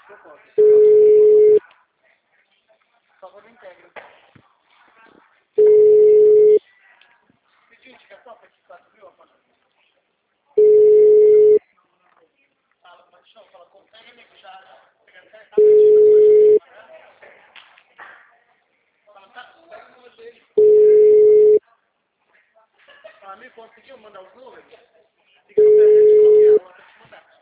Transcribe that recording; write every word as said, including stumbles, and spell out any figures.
Eu posso. Só vou no integro. Pediu indicação para esse quatro mil, mano? Fala, mas deixa eu falar, consegue me puxar? Pega a carta, fala, tá, pega o número dele. Fala, me conseguiu mandar os números? Fica no presente, coloquei a outra te mandar.